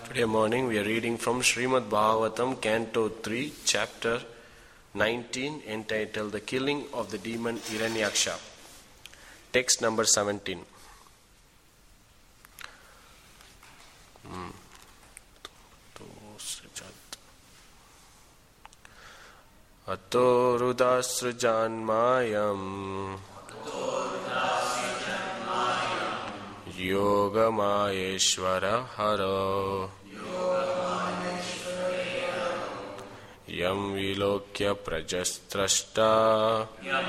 Today morning we are reading from Srimad Bhagavatam, Canto 3, Chapter 19, entitled The Killing of the Demon Hiranyaksha. Text number 17. Ato rudasrujanmayam Yogamayeshvara haro Yam vilokya prajastrashta.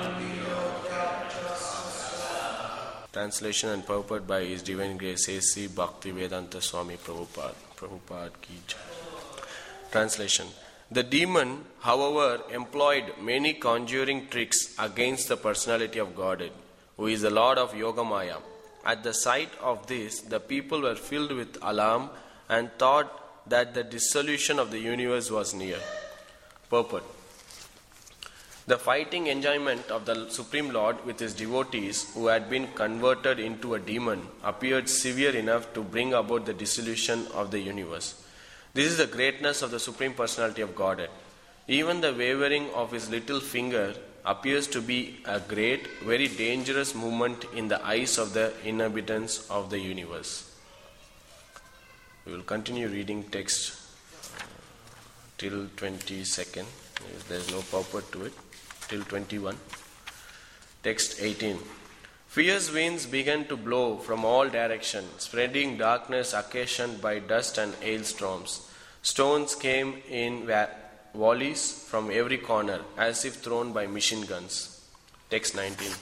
Translation and purport by His Divine Grace A.C. Bhaktivedanta Swami Prabhupada ki jai. Translation. The demon, however, employed many conjuring tricks against the personality of Godhead, who is the Lord of Yogamaya. At the sight of this, the people were filled with alarm and thought that the dissolution of the universe was near. Purport. The fighting enjoyment of the Supreme Lord with His devotees who had been converted into a demon appeared severe enough to bring about the dissolution of the universe. This is the greatness of the Supreme Personality of Godhead. Even the wavering of His little finger appears to be a great, very dangerous movement in the eyes of the inhabitants of the universe. We will continue reading text till 22nd. There is no purport to it. Till 21. Text 18. Fierce winds began to blow from all directions, spreading darkness occasioned by dust and hailstorms. Stones came in volleys from every corner, as if thrown by machine guns. Text 19.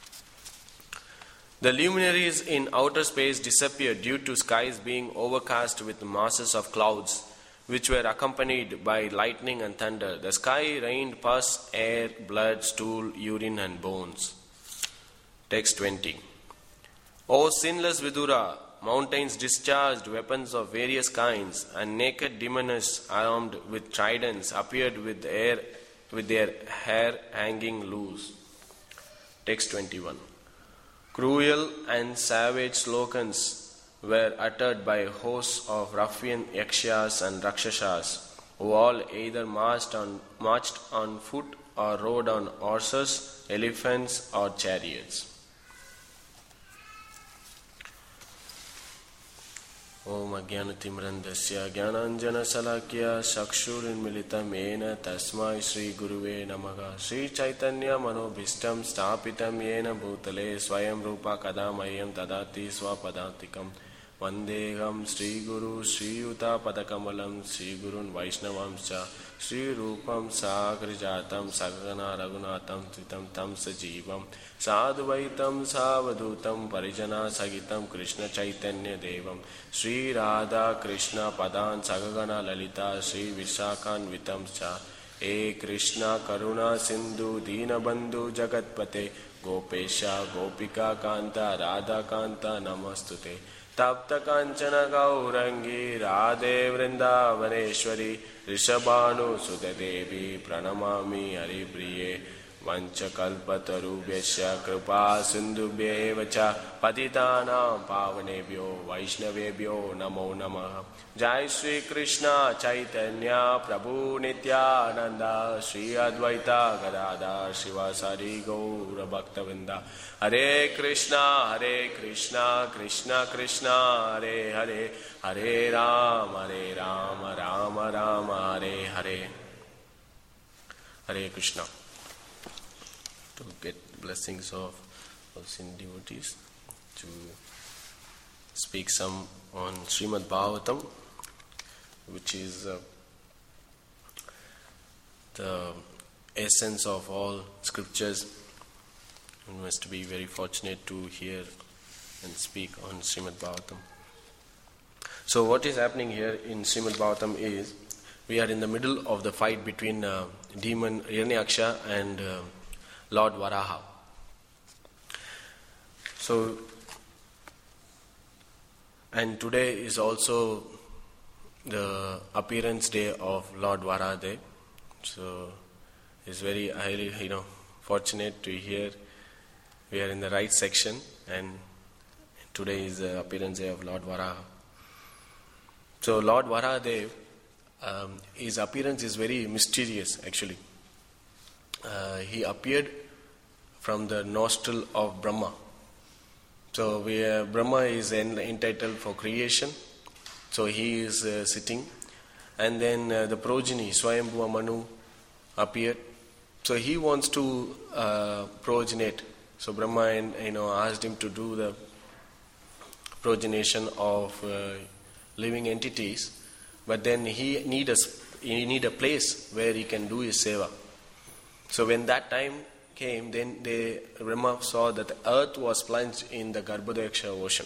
The luminaries in outer space disappeared due to skies being overcast with masses of clouds, which were accompanied by lightning and thunder. The sky rained pus, air, blood, stool, urine and bones. Text 20. O sinless Vidura, mountains discharged weapons of various kinds, and naked demons armed with tridents appeared with their hair hanging loose. Text 21. Cruel and savage slogans were uttered by hosts of ruffian yakshas and rakshasas, who all either marched on foot or rode on horses, elephants or chariots. Om Ajnanatimrandasya Jnananjana Salakya Chakshurinmilitam Yena Tasmai Shri Guruve Namaha. Shri Chaitanya Manobhishtam Sthapitam Yena Bhutale Swayam Rupa Kadamayam Tadati Swapadantikam Vandeham Shri Guru Shri Yuta Padakamalam Shri Gurun Vaishnavamscha Shri Rupam Sagrijatam Sagana Raghunatam Tritam Tam Sajivam Sadhvaitam Savadutam Parijana Sagitam Krishna Chaitanya Devam Shri Radha Krishna Padan Sagagana Lalita Shri Vishakan Vitamscha E Krishna Karuna Sindhu Dinabandhu Jagatpate Gopesha Gopika Kanta Radha Kanta Namastute Tapta Kanchana Gaurangi Radhe Vrindavaneshwari Rishabhanu Sudadevi Pranamami Haripriye Vanchakalpatarubhyasya Kripa Sindhubhyevacha Patitanam Pavanebhyo Vaishnavebhyo Namo Namaha. Jai Shri Krishna Chaitanya Prabhu Nityananda Shri Advaita Gadadhar Shivasari Gaura Bhaktavinda. Hare Krishna Krishna Krishna Hare Hare Hare Rama Rama Rama Hare Hare. Hare Krishna. To get blessings of sin devotees, to speak some on Srimad Bhagavatam, which is the essence of all scriptures. We must be very fortunate to hear and speak on Srimad Bhagavatam. So what is happening here in Srimad Bhagavatam is, we are in the middle of the fight between demon Hiranyaksha and Lord Varaha. So, and today is also the appearance day of Lord Varaha. So, it's very highly, fortunate to hear we are in the right section, and today is the appearance day of Lord Varaha. So Lord Varahadev, his appearance is very mysterious actually. He appeared from the nostril of Brahma. So Brahma is entitled for creation. So he is sitting. And then the progeny, Swayambhuva Manu, appeared. So he wants to progenate. So Brahma asked him to do the progenation of living entities. But then he need a place where he can do his seva. So when that time came, then Brahma saw that the earth was plunged in the Garbhodaksha ocean.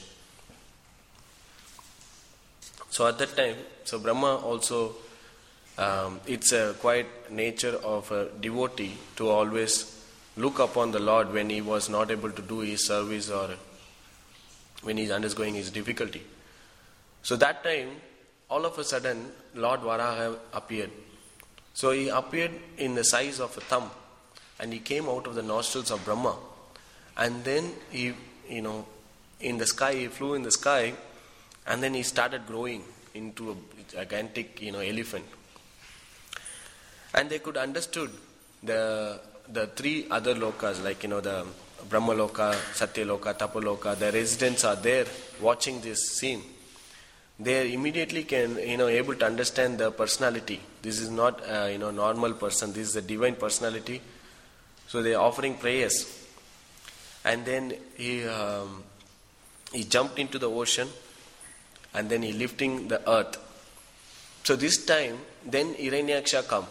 So at that time, so Brahma also, it's a quite nature of a devotee to always look upon the Lord when he was not able to do his service or when he is undergoing his difficulty. So that time, all of a sudden, Lord Varaha appeared. So he appeared in the size of a thumb, and he came out of the nostrils of Brahma. And then he, in the sky, he flew in the sky, and then he started growing into a gigantic, elephant. And they could understood the three other lokas, like, the Brahma Loka, Satya Loka, Tapa Loka, the residents are there watching this scene. They immediately can, able to understand the personality. This is not a, normal person. This is a divine personality. So they are offering prayers. And then he jumped into the ocean, and then he lifting the earth. So this time, then Hiranyaksha come.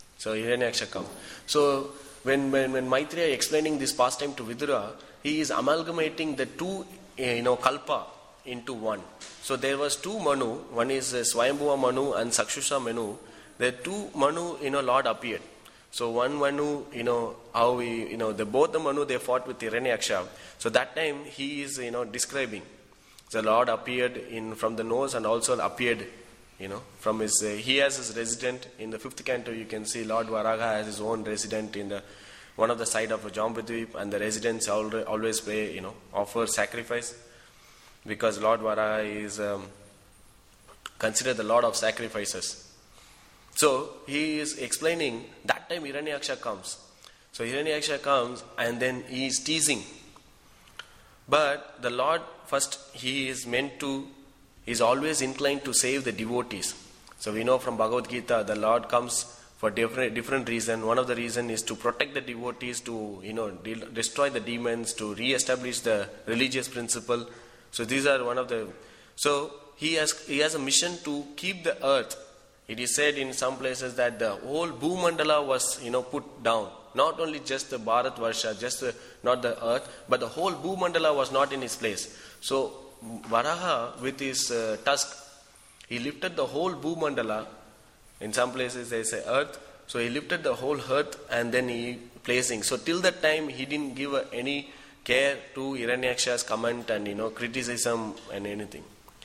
So when Maitreya explaining this pastime to Vidura, he is amalgamating the two, kalpa into one. So there was two Manu, one is Swayambhuva Manu and Sakshusha Manu. The two Manu, Lord appeared. So one Manu, how he, both the Manu, they fought with Hiranyaksha. So that time he is, describing. The Lord appeared from the nose and also appeared, from his, he has his resident in the 5th canto. You can see Lord Varaha has his own resident in the one of the side of Jambudvip, and the residents always pray, offer sacrifice, because Lord Varaha is considered the Lord of sacrifices. So he is explaining, that time Hiranyaksha comes. So Hiranyaksha comes and then he is teasing. But the Lord, first, he is always inclined to save the devotees. So we know from Bhagavad Gita, the Lord comes for different reasons. One of the reasons is to protect the devotees, to destroy the demons, to re-establish the religious principle. So these are one of the. So he has a mission to keep the earth. It is said in some places that the whole Bhumandala was put down. Not only just the Bharat Varsha, not the earth, but the whole Bhumandala was not in his place. So Varaha with his tusk, he lifted the whole Bhumandala. In some places they say earth. So he lifted the whole earth and then he placing. So till that time he didn't give any care to Hiranyaksha's comment and criticism and anything.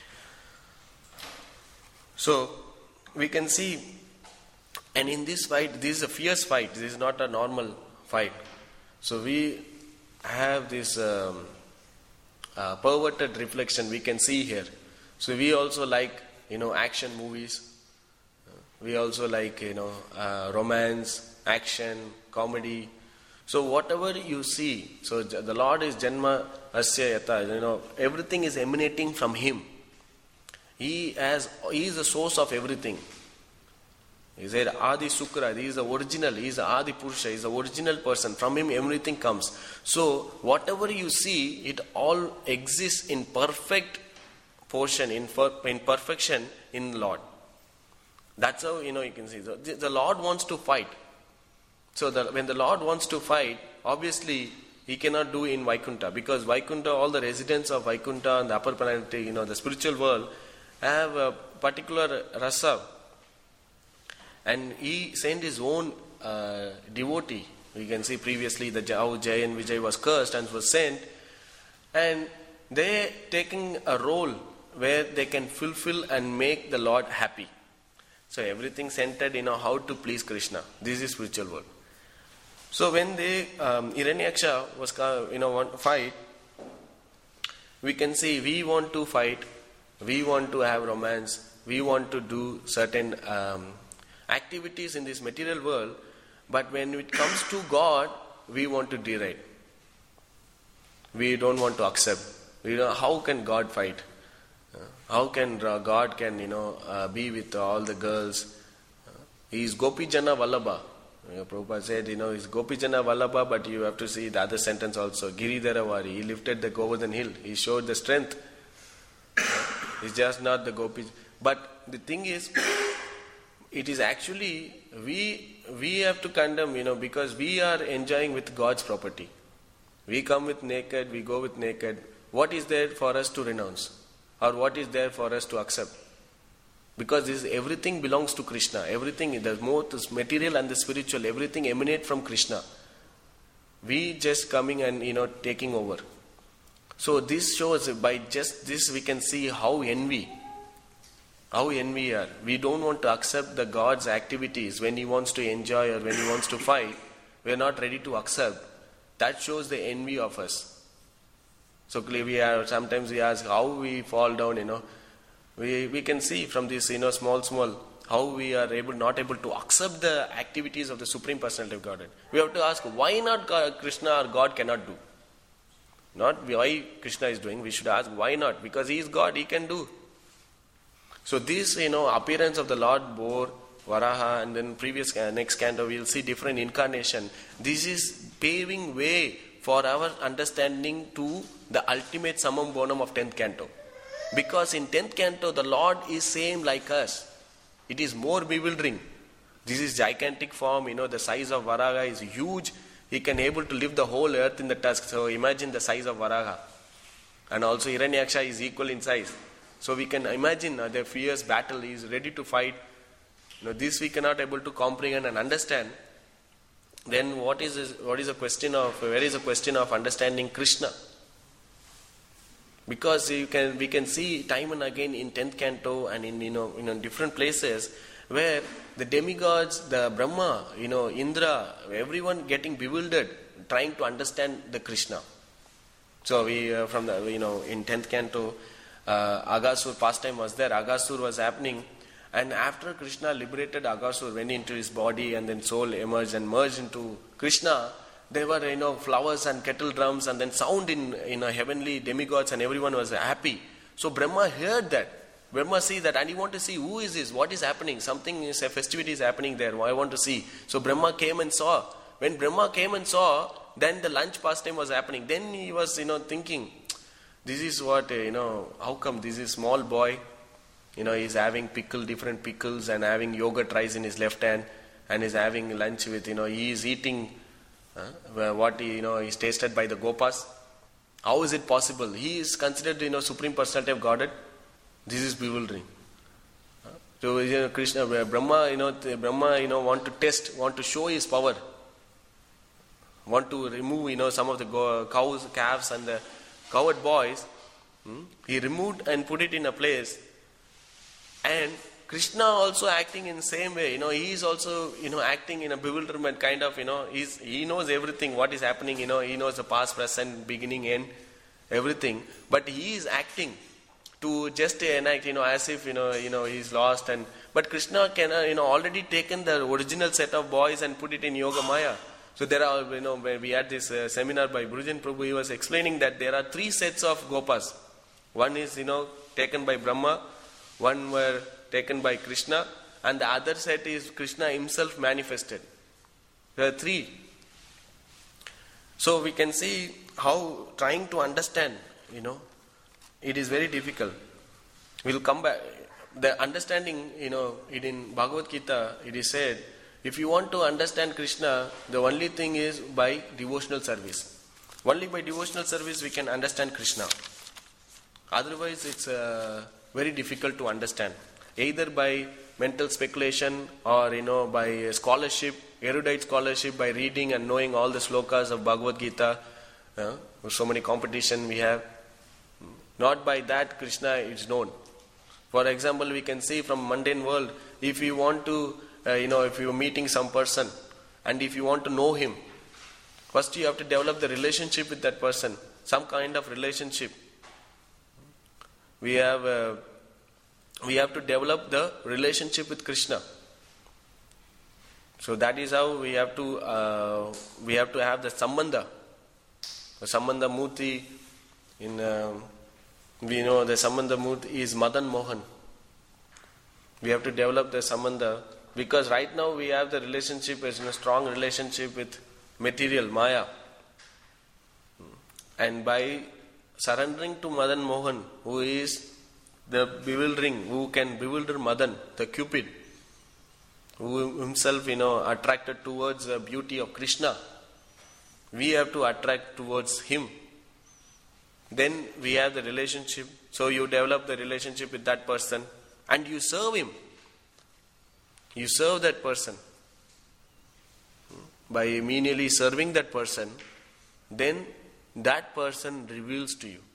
So we can see, and in this fight, this is a fierce fight. This is not a normal fight. So we have this perverted reflection we can see here. So we also like action movies. We also like romance, action, comedy. So whatever you see, so the Lord is Janma Asya Yata. Everything is emanating from Him. He is the source of everything. He said Adi Sukra. He is the original. He is the Adi Purusha. He is the original person. From him everything comes. So whatever you see, it all exists in perfect portion, in perfection in Lord. That's how you can see. The Lord wants to fight. So when the Lord wants to fight, obviously He cannot do in Vaikuntha, because Vaikuntha, all the residents of Vaikuntha and the upper planetary, the spiritual world, have a particular rasa. And He sent His own devotee. We can see previously how Jai and Vijay was cursed and was sent. And they taking a role where they can fulfill and make the Lord happy. So everything centered, how to please Krishna. This is spiritual world. So when Hiranyaksha was, want to fight, we can see we want to fight, we want to have romance, we want to do certain activities in this material world, but when it comes to God, we want to deride. We don't want to accept. How can God fight? How can God can be with all the girls? He is Gopijana Vallabha. Prabhupada said, he's Gopijana Vallabha, but you have to see the other sentence also. Giridharavari. He lifted the Govardhan hill. He showed the strength. It's just not the Gopi. But the thing is, it is actually, we have to condemn, because we are enjoying with God's property. We come with naked, we go with naked. What is there for us to renounce? Or what is there for us to accept? Because everything belongs to Krishna. Everything, the both material and the spiritual, everything emanate from Krishna. We just coming and taking over. So this shows, by just this we can see how envy are. We don't want to accept the God's activities when He wants to enjoy or when He wants to fight. We are not ready to accept. That shows the envy of us. So sometimes we ask how we fall down, We can see from this, small, how we are not able to accept the activities of the Supreme Personality of Godhead. We have to ask, why not Krishna or God cannot do? Not why Krishna is doing, we should ask, why not? Because He is God, He can do. So this, appearance of the Lord bore Varaha, and then next canto we will see different incarnation. This is paving way for our understanding to the ultimate summum bonum of 10th canto. Because in 10th canto, the Lord is same like us. It is more bewildering. This is gigantic form, the size of Varaha is huge. He can able to lift the whole earth in the tusk. So imagine the size of Varaha. And also Hiranyaksha is equal in size. So we can imagine the fierce battle. He is ready to fight. This we cannot able to comprehend and understand. Then where is a question of understanding Krishna? Because we can see time and again in 10th canto and in different places where the demigods, the Brahma, Indra, everyone getting bewildered, trying to understand the Krishna. So we from the in 10th canto, Aghasur pastime was there. Aghasur was happening, and after Krishna liberated Aghasur, went into his body, and then soul emerged and merged into Krishna. There were flowers and kettle drums, and then sound in heavenly demigods, and everyone was happy. So Brahma heard that. Brahma see that, and he want to see who is this, what is happening. Something is a festivity is happening there. I want to see. So Brahma came and saw. When Brahma came and saw, then the lunch pastime was happening. Then he was thinking, this is what how come this is small boy, he's having different pickles, and having yogurt rice in his left hand, and is having lunch with he is eating. What is tasted by the Gopas. How is it possible? He is considered Supreme Personality of Godhead. This is bewildering. So Krishna, Brahma, Brahma, want to test, want to show his power. Want to remove some of the cows, calves, and the coward boys. He removed and put it in a place. And Krishna also acting in the same way, he is also, acting in a bewilderment kind of, he knows everything, what is happening, he knows the past, present, beginning, end, everything. But he is acting to just enact, as if, he's lost. But Krishna can, already taken the original set of boys and put it in Yoga Maya. So there are, when we had this seminar by Brujan Prabhu, he was explaining that there are 3 sets of Gopas. One is, taken by Brahma, one were taken by Krishna, and the other set is Krishna himself manifested. There are 3. So we can see how trying to understand, it is very difficult. We'll come back. The understanding, it in Bhagavad Gita, it is said, if you want to understand Krishna, the only thing is by devotional service. Only by devotional service we can understand Krishna. Otherwise it's very difficult to understand. Either by mental speculation or by scholarship, erudite scholarship, by reading and knowing all the slokas of Bhagavad Gita. So many competition we have. Not by that Krishna is known. For example, we can see from mundane world, if you want to, if you are meeting some person and if you want to know him, first you have to develop the relationship with that person, some kind of relationship. We have we have to develop the relationship with Krishna. So that is how we have to have the Sambandha. The Sambandha Murti we know the Sambandha Murti is Madan Mohan. We have to develop the Sambandha because right now we have the relationship as a strong relationship with material, Maya. And by surrendering to Madan Mohan, who is the bewildering, who can bewilder Madan, the Cupid, who himself, attracted towards the beauty of Krishna, we have to attract towards him. Then we have the relationship. So you develop the relationship with that person and you serve him. You serve that person. By immediately serving that person, then that person reveals to you.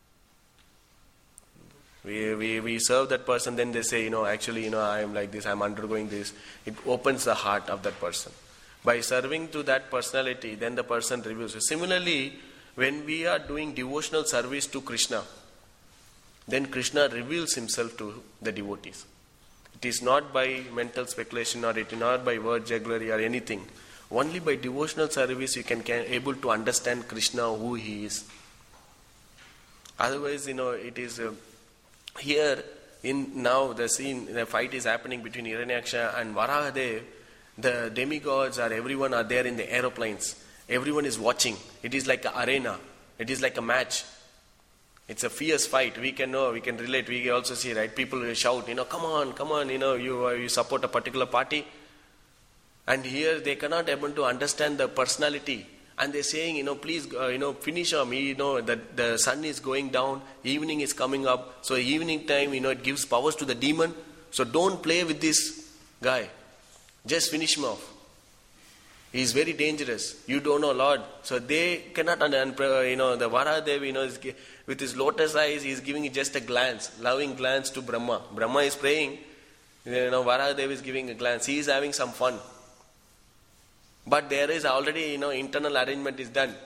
We serve that person, then they say, actually, I am like this, I am undergoing this. It opens the heart of that person. By serving to that personality, then the person reveals. Similarly, when we are doing devotional service to Krishna, then Krishna reveals himself to the devotees. It is not by mental speculation or it is not by word jugglery or anything. Only by devotional service you can able to understand Krishna, who he is. Otherwise, it is here in now the scene, the fight is happening between Hiranyaksha and Varahadev. The demigods or everyone are there in the aeroplanes. Everyone is watching. It is like an arena. It is like a match. It's a fierce fight. We can relate. We also see, right? People will shout, come on, you support a particular party. And here they cannot able to understand the personality. And they're saying, please, finish him. That the sun is going down, evening is coming up. So evening time, it gives powers to the demon. So don't play with this guy. Just finish him off. He is very dangerous. You don't know Lord. So they cannot understand. The Varahadev, with his lotus eyes, he is giving just a glance, loving glance to Brahma. Brahma is praying. Varahadev is giving a glance. He is having some fun. But there is already, internal arrangement is done.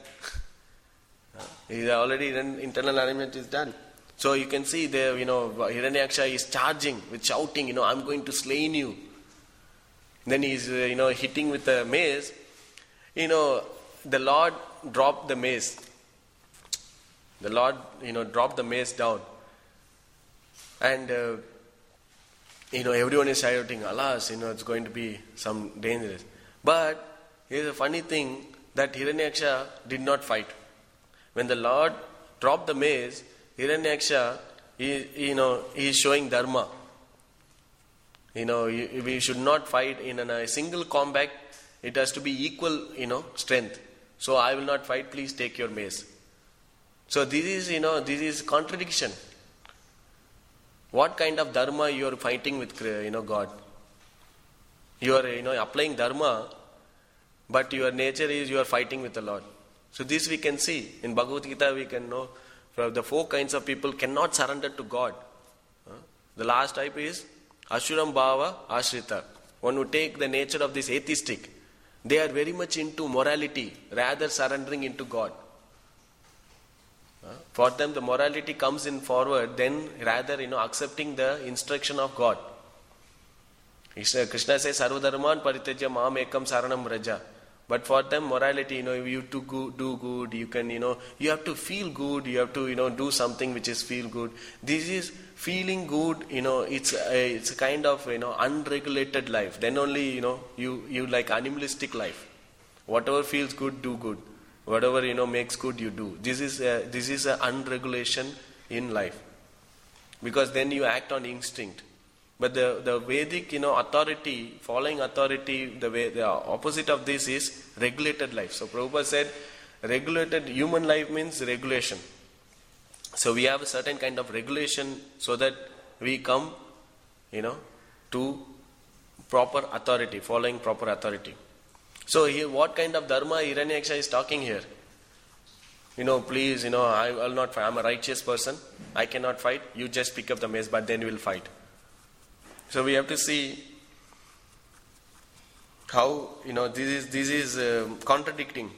Internal arrangement is done. So you can see there, Hiranyaksha is charging with shouting, I'm going to slay you. Then he is, hitting with the mace. The Lord dropped the mace. The Lord, dropped the mace down. And, everyone is shouting, alas, it's going to be some dangerous. But here's a funny thing that Hiranyaksha did not fight. When the Lord dropped the mace, Hiranyaksha, he is showing dharma. We should not fight in a single combat. It has to be equal, strength. So I will not fight, please take your mace. So this is contradiction. What kind of dharma you are fighting with, God? You are, applying dharma, but your nature is you are fighting with the Lord. So this we can see. In Bhagavad Gita we can know from the 4 kinds of people cannot surrender to God. The last type is Asuram Bhava Ashrita. One who take the nature of this atheistic. They are very much into morality rather surrendering into God. For them the morality comes in forward, then rather accepting the instruction of God. Krishna says Sarvadharman Parityaja Mam Ekam Saranam Raja. But for them morality, you have to do good, you can, you have to feel good, you have to, do something which is feel good. This is feeling good, it's a kind of, unregulated life. Then only, you like animalistic life. Whatever feels good, do good. Whatever, makes good, you do. This is a unregulation in life. Because then you act on instinct. But the Vedic, authority, following authority, the opposite of this is regulated life. So Prabhupada said, regulated human life means regulation. So we have a certain kind of regulation so that we come, to proper authority, following proper authority. So here, what kind of dharma Hiranyaksha is talking here? Please, I will not fight. I'm a righteous person. I cannot fight. You just pick up the mace, but then we will fight. So we have to see how, this is contradicting.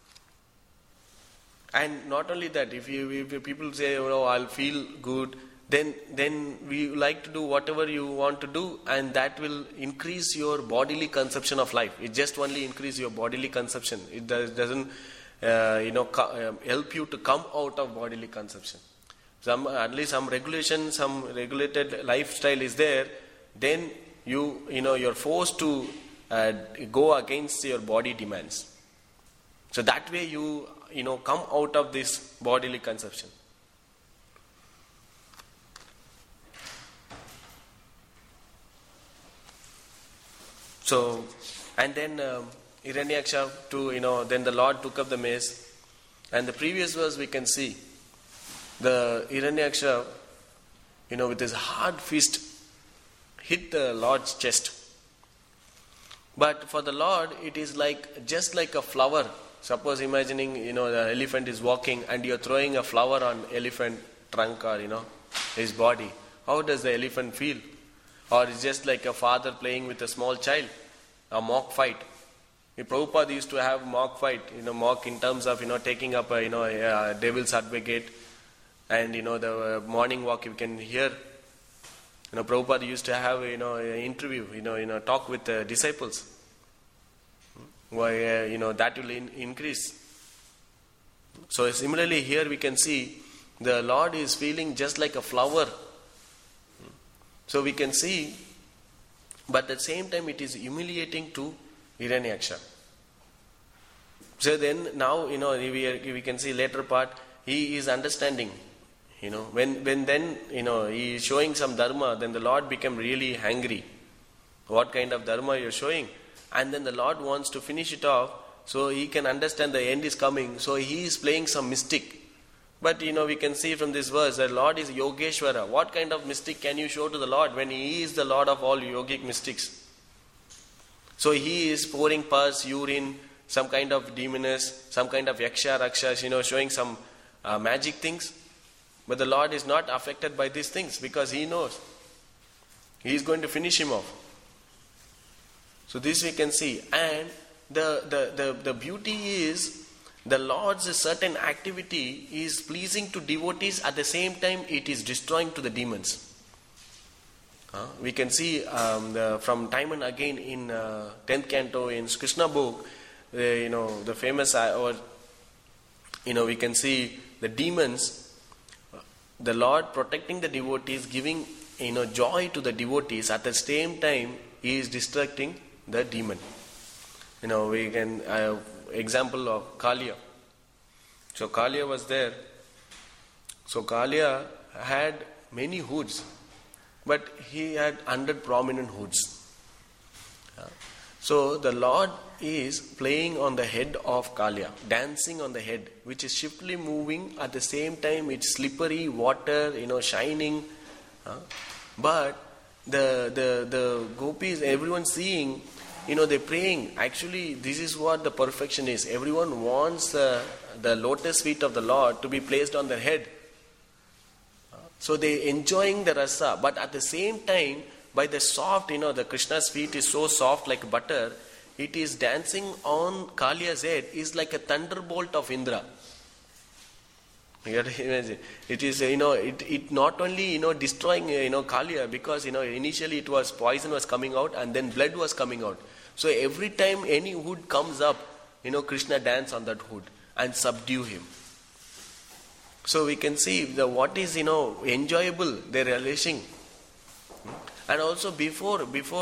And not only that, if people say, I'll feel good, then we like to do whatever you want to do, and that will increase your bodily conception of life. It just only increase your bodily conception. It doesn't help you to come out of bodily conception. At least some regulation, some regulated lifestyle is there. Then you're forced to go against your body demands. So that way you come out of this bodily conception. So, and then Hiranyaksha then the Lord took up the mace. And the previous verse we can see, the Hiranyaksha, with his hard fist, hit the Lord's chest. But for the Lord, it is just like a flower. Suppose imagining, the elephant is walking and you're throwing a flower on elephant trunk or, his body. How does the elephant feel? Or it's just like a father playing with a small child, a mock fight. Prabhupada used to have mock fight, mock in terms of, taking up a devil's advocate, and, the morning walk you can hear. Prabhupada used to have, an interview, talk with the disciples. Why, that will increase. So similarly here we can see the Lord is feeling just like a flower. So we can see, but at the same time it is humiliating to Hiranyaksha. So then now, we can see later part, he is understanding. When then, he is showing some dharma, then the Lord became really angry. What kind of dharma you are showing? And then the Lord wants to finish it off, so he can understand the end is coming. So he is playing some mystic. But we can see from this verse that Lord is Yogeshwara. What kind of mystic can you show to the Lord when he is the Lord of all yogic mystics? So he is pouring pus, urine, some kind of demoness, some kind of yaksha, rakshas, showing some magic things. But the Lord is not affected by these things because he knows. He is going to finish him off. So this we can see. And the beauty is, the Lord's certain activity is pleasing to devotees, at the same time it is destroying to the demons. We can see from time and again in 10th canto in Krishna book, the famous, we can see the demons, the Lord protecting the devotees, giving joy to the devotees, at the same time he is destructing the demon. We can example of Kaliya. So Kaliya was there. So Kaliya had many hoods, but he had 100 prominent hoods. So the Lord is playing on the head of Kaliya, dancing on the head, which is swiftly moving, at the same time it's slippery, water, shining. But the gopis, everyone seeing, they're praying. Actually, this is what the perfection is. Everyone wants the lotus feet of the Lord to be placed on their head. So they enjoying the rasa, but at the same time, by the soft, the Krishna's feet is so soft like butter, it is dancing on Kaliya's head is like a thunderbolt of Indra. You have to imagine. It is, it not only, destroying, Kaliya, because, initially it was poison was coming out and then blood was coming out. So every time any hood comes up, Krishna dance on that hood and subdue him. So we can see what is, enjoyable, they're relishing. And also before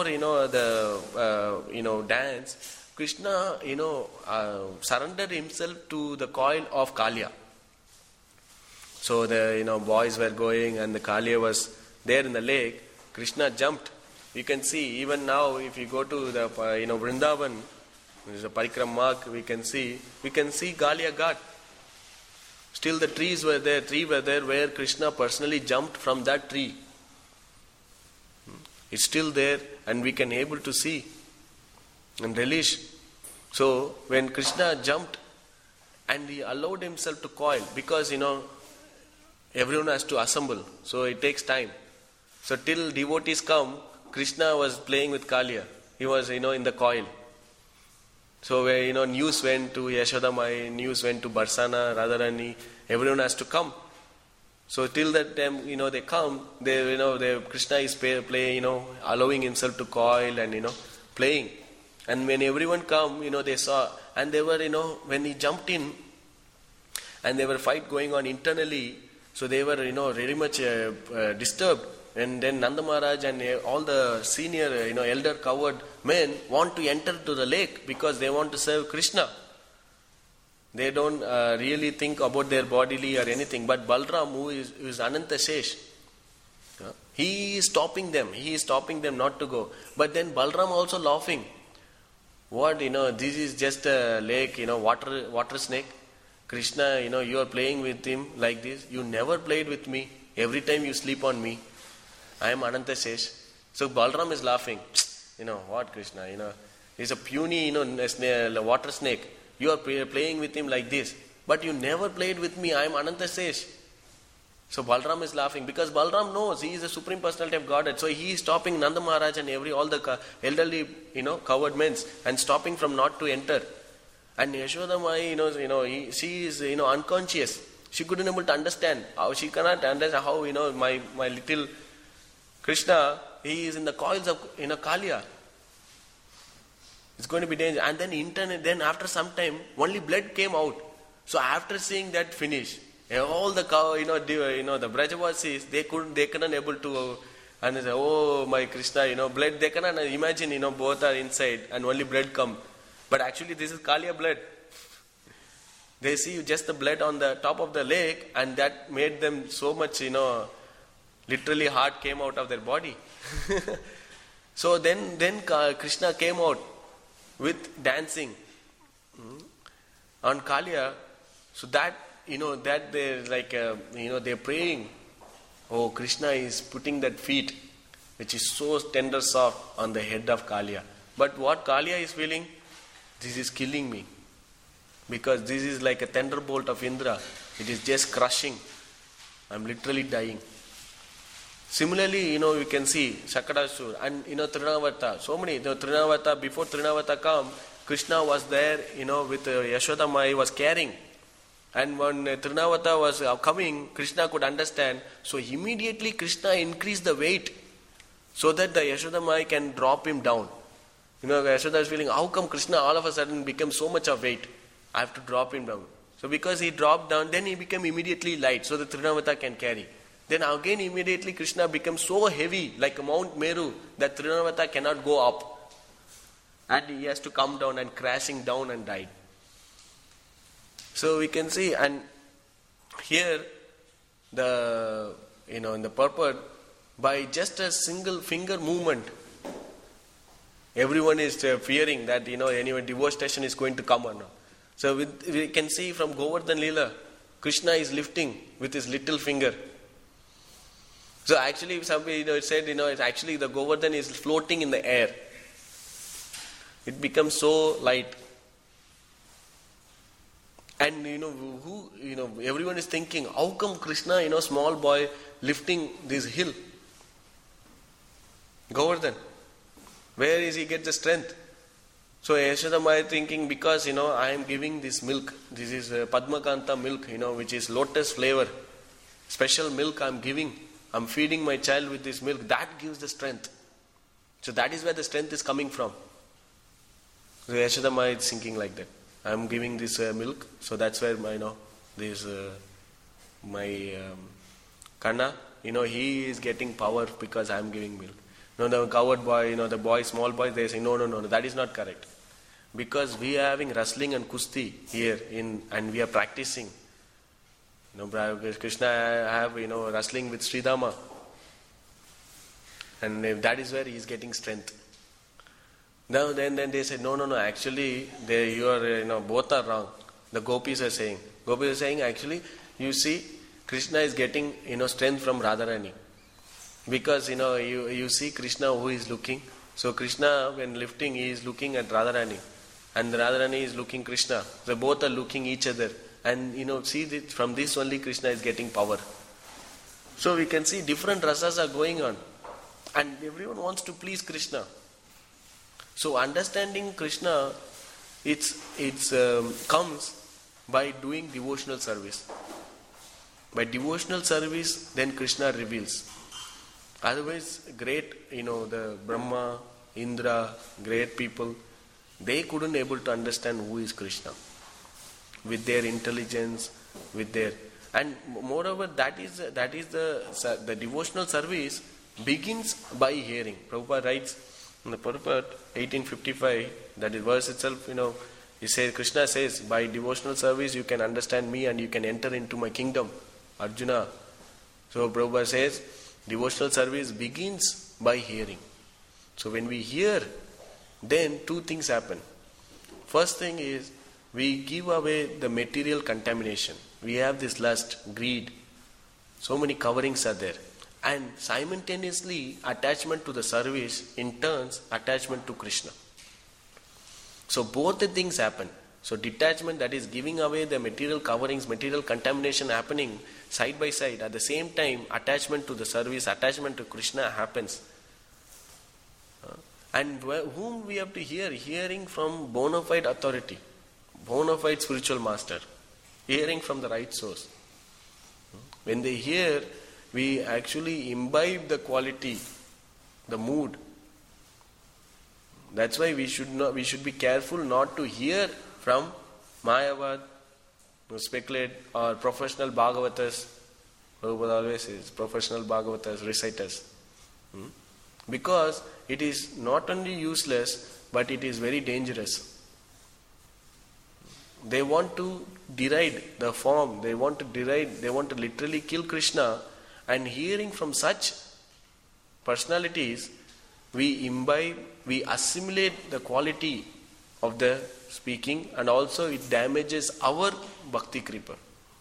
the dance, Krishna, surrendered himself to the coil of Kaliya. So the boys were going and the Kaliya was there in the lake. Krishna jumped. You can see even now if you go to the Vrindavan, there is a Parikram mark. We can see Kaliya Ghat. Still the tree were there where Krishna personally jumped from that tree. It's still there and we can able to see and relish. So when Krishna jumped and he allowed himself to coil, because everyone has to assemble, so it takes time. So till devotees come, Krishna was playing with Kaliya. He was in the coil. So where news went to Yashoda Mai, news went to Barsana, Radharani, everyone has to come. So till that time, they come, Krishna is playing, allowing himself to coil and, playing. And when everyone come, they saw, and they were, when he jumped in, and there were fight going on internally, so they were, very much disturbed. And then Nanda Maharaj and all the senior, elder coward men want to enter to the lake because they want to serve Krishna. They don't really think about their bodily or anything. But Balram, who is Ananta Shesh, he is stopping them. He is stopping them not to go. But then Balram also laughing. What, this is just a lake, water snake. Krishna, you are playing with him like this. You never played with me. Every time you sleep on me. I am Ananta Shesh. So Balram is laughing. What Krishna, he's a puny, water snake. You are playing with him like this. But you never played with me. I am Ananta Shesh. So Balram is laughing because Balram knows he is the Supreme Personality of Godhead. So he is stopping Nanda Maharaj and all the elderly, coward men and stopping from not to enter. And Yashoda Mai, she is, unconscious. She couldn't able to understand. How she cannot understand how, my little Krishna, he is in the coils of, Kaliya. It's going to be dangerous. And then after some time, only blood came out. So after seeing that finish, all the cow, the Brajavasis, they couldn't able to, and they say, oh my Krishna, blood, they cannot imagine, both are inside and only blood come. But actually this is Kaliya blood. They see just the blood on the top of the lake and that made them so much, literally heart came out of their body. So then Krishna came out with dancing on Kaliya. So that, that they're like, they're praying. Oh, Krishna is putting that feet, which is so tender soft on the head of Kaliya. But what Kaliya is feeling? This is killing me. Because this is like a thunderbolt of Indra. It is just crushing. I'm literally dying. Similarly, we can see Shakadasur and, Trinavarta. So many, Trinavarta, before Trinavarta come, Krishna was there, with Yashoda Mai was carrying. And when Trinavarta was coming, Krishna could understand. So immediately Krishna increased the weight so that the Yashoda Mai can drop him down. Yashoda is feeling, how come Krishna all of a sudden became so much of weight? I have to drop him down. So because he dropped down, then he became immediately light so that Trinavarta can carry. Then again immediately Krishna becomes so heavy like Mount Meru that Trinavarta cannot go up. And he has to come down and crashing down and died. So we can see, and here in the purport, by just a single finger movement, everyone is fearing that, any devastation is going to come or not. So we can see from Govardhan Leela, Krishna is lifting with his little finger. So actually, somebody said, it's actually the Govardhan is floating in the air. It becomes so light. And everyone is thinking, how come Krishna, small boy, lifting this hill? Govardhan. Where is he get the strength? So Yashoda Mai thinking, because, I am giving this milk. This is Padmakanta milk, which is lotus flavor. Special milk I am giving. I am feeding my child with this milk. That gives the strength. So that is where the strength is coming from. So Yashoda Mai is thinking like that. I am giving this milk. So that's where my Kanna, he is getting power because I am giving milk. The coward boy, the boy, small boy, they say, no, that is not correct. Because we are having wrestling and kusti here and we are practicing. Krishna have, wrestling with Sridhama. And that is where he is getting strength. Now then they said, no, actually, you are, both are wrong. The gopis are saying. Gopis are saying, actually, you see, Krishna is getting, strength from Radharani. Because, you see Krishna who is looking. So Krishna, when lifting, he is looking at Radharani. And Radharani is looking Krishna. So both are looking each other. And, see, from this only Krishna is getting power. So we can see different rasas are going on. And everyone wants to please Krishna. So understanding Krishna, it's comes by doing devotional service. By devotional service, then Krishna reveals. Otherwise, great, the Brahma, Indra, great people, they couldn't able to understand who is Krishna. With their intelligence, with their... And moreover, that is the devotional service begins by hearing. Prabhupada writes in the Prabhupada 1855, that verse itself, he says, Krishna says, by devotional service you can understand me and you can enter into my kingdom, Arjuna. So Prabhupada says, devotional service begins by hearing. So when we hear, then two things happen. First thing is, we give away the material contamination. We have this lust, greed, so many coverings are there. And simultaneously, attachment to the service, in turns, attachment to Krishna. So both the things happen. So detachment, that is giving away the material coverings, material contamination happening side by side. At the same time, attachment to the service, attachment to Krishna happens. And whom we have to hear? Hearing from bona fide authority, bona fide spiritual master. Hearing from the right source. When they hear, we actually imbibe the quality, the mood. That's why we should be careful not to hear from Mayavad, speculate, or professional Bhagavatas. Prabhupada always says, professional Bhagavatas, reciters. Because it is not only useless, but it is very dangerous. They want to deride the form, they want to literally kill Krishna, and hearing from such personalities, we imbibe, we assimilate the quality of the speaking, and also it damages our bhakti kripa.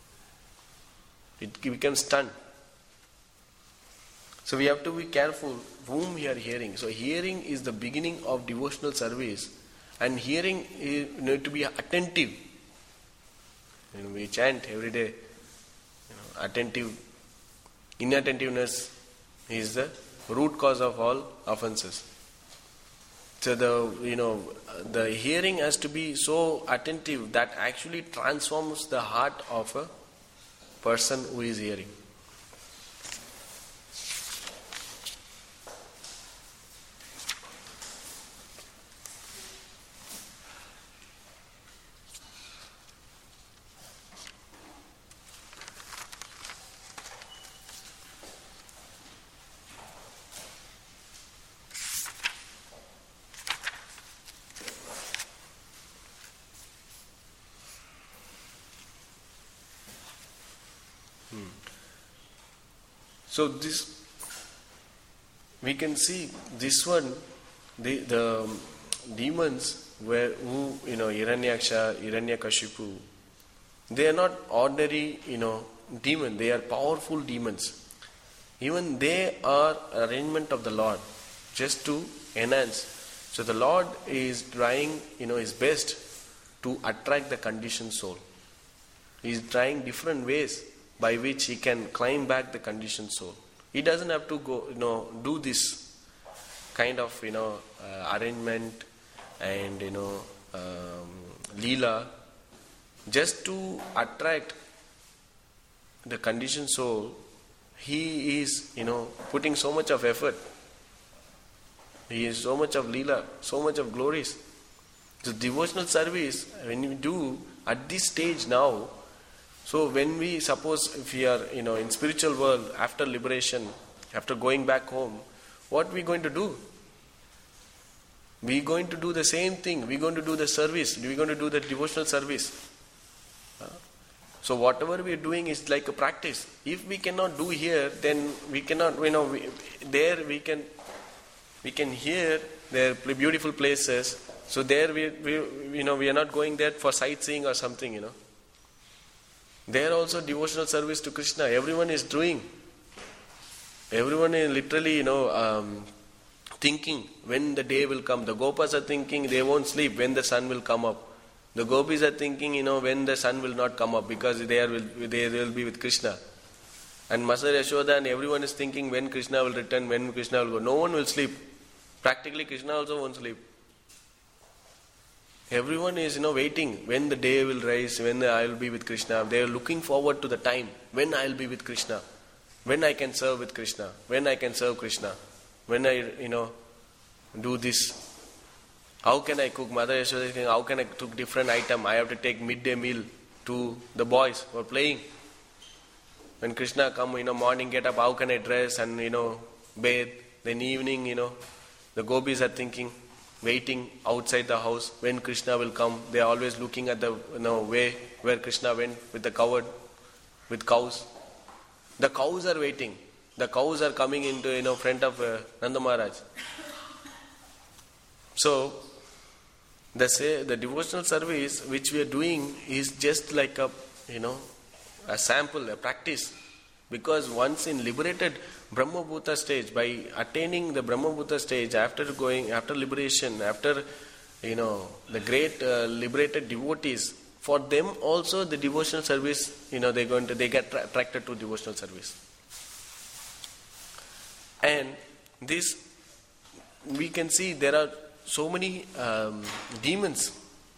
It becomes stunned. So we have to be careful whom we are hearing. So hearing is the beginning of devotional service, and hearing you need to be attentive. We chant every day. Attentive. Inattentiveness is the root cause of all offenses. So the hearing has to be so attentive that actually transforms the heart of a person who is hearing. So this, we can see this one, the demons Hiranyaksha, Hiranyakashipu, they are not ordinary, demon. They are powerful demons. Even they are arrangement of the Lord, just to enhance. So the Lord is trying, his best to attract the conditioned soul. He is trying different ways by which he can climb back the conditioned soul. He doesn't have to go, do this kind of, arrangement and, leela, just to attract the conditioned soul. He is, putting so much of effort. He is so much of leela, so much of glories. So devotional service, when you do at this stage now, so when we suppose if we are in spiritual world, after liberation, after going back home, what we going to do? We going to do the same thing. We going to do the service. We going to do the devotional service. So whatever we are doing is like a practice. If we cannot do here, then we cannot. There we can hear their beautiful places. So there we are not going there for sightseeing or something. There also devotional service to Krishna. Everyone is doing. Everyone is literally, thinking when the day will come. The Gopas are thinking they won't sleep when the sun will come up. The Gopis are thinking, when the sun will not come up because they will be with Krishna. And Mother Yashoda and everyone is thinking when Krishna will return, when Krishna will go. No one will sleep. Practically Krishna also won't sleep. Everyone is, waiting when the day will rise, when I will be with Krishna. They are looking forward to the time when I will be with Krishna, when I can serve with Krishna, when I can serve Krishna, when I, do this. How can I cook? Mother Yashoda is saying, how can I cook different item? I have to take midday meal to the boys who are playing. When Krishna come, morning get up, how can I dress and, bathe? Then evening, the gopis are thinking, waiting outside the house when Krishna will come. They are always looking at the way where Krishna went with the covered, with cows. The cows are waiting. The cows are coming into front of Nanda Maharaj. So the devotional service which we are doing is just like a sample, a practice. Because once in liberated Brahma Bhuta stage, by attaining the Brahma Bhuta stage, after liberation, after the great liberated devotees, for them also the devotional service, they get attracted to devotional service. And this, we can see there are so many demons.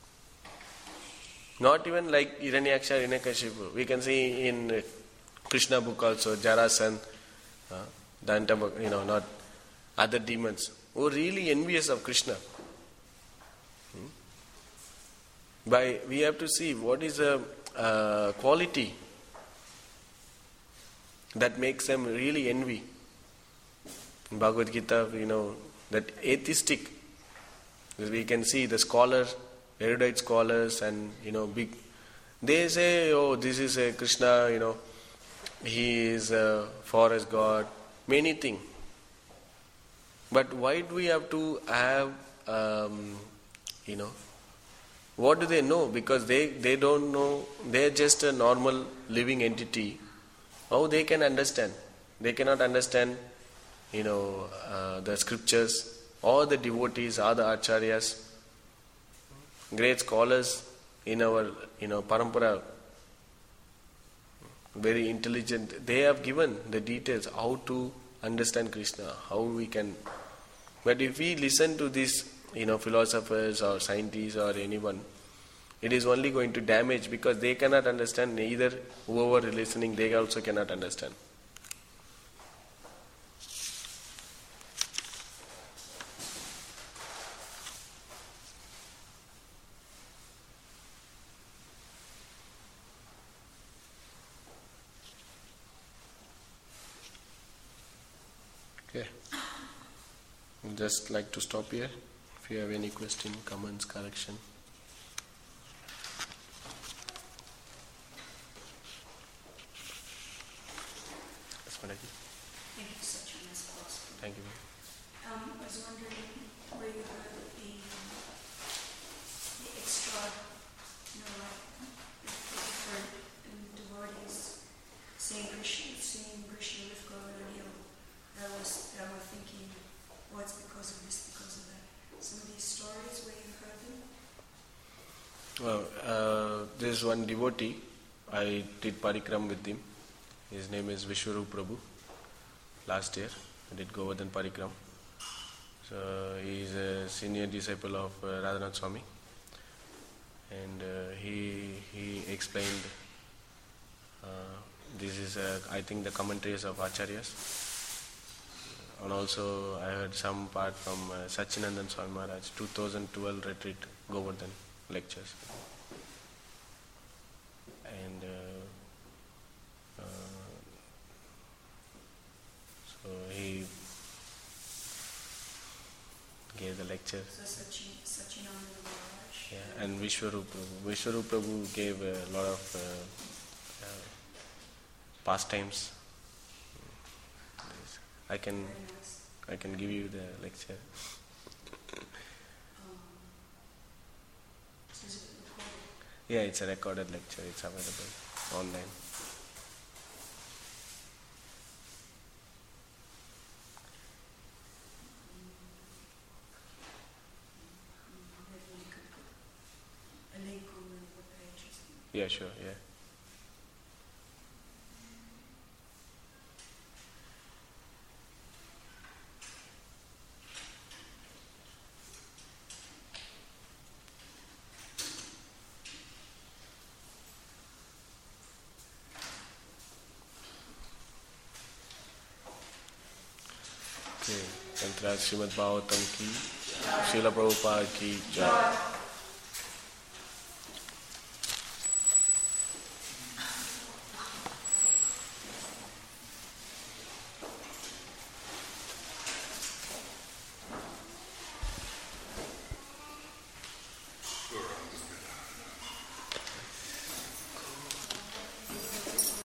Not even like Hiranyaksha, Hiranyakashipu. We can see in Krishna book also, Jarasan, Danta, not other demons who are really envious of Krishna. We have to see what is the quality that makes them really envy. In Bhagavad Gita, that atheistic, we can see the scholars, erudite scholars and, big, they say, oh, this is a Krishna, he is a forest god, many things. But why do we have to have, what do they know? Because they don't know, they are just a normal living entity. How they can understand? They cannot understand, the scriptures, or the devotees, or the acharyas, great scholars in our, parampara, very intelligent. They have given the details how to understand Krishna, how we can. But if we listen to these, philosophers or scientists or anyone, it is only going to damage, because they cannot understand. Neither whoever is listening, they also cannot understand. Okay. Just like to stop here. If you have any question, comments, correction. Thank you for such a nice philosophy. Thank you. I was wondering where you heard the extra, the different devotees saying Krishna with Gauranga. I was thinking, it's because of this, because of that. Some of these stories where you heard them? Well, there is one devotee. I did parikram with him. His name is Vishwarup Prabhu. Last year I did Govardhan Parikram. So he is a senior disciple of Radhanath Swami, and he explained. This is I think the commentaries of Acharyas, and also I heard some part from Sachinandan Swami Maharaj 2012 retreat Govardhan lectures, and so he gave the lecture. So Sachinandan Maharaj. Yeah, and Vishwarup Prabhu. Vishwarup Prabhu gave a lot of pastimes. I can give you the lecture. So is it recorded? Yeah, it's a recorded lecture. It's available online. Maybe we could put a link on the webpage or something. Yeah, sure, yeah. ग्रंथ श्रीमद् भागवतम की, श्रील प्रभुपाद की जय।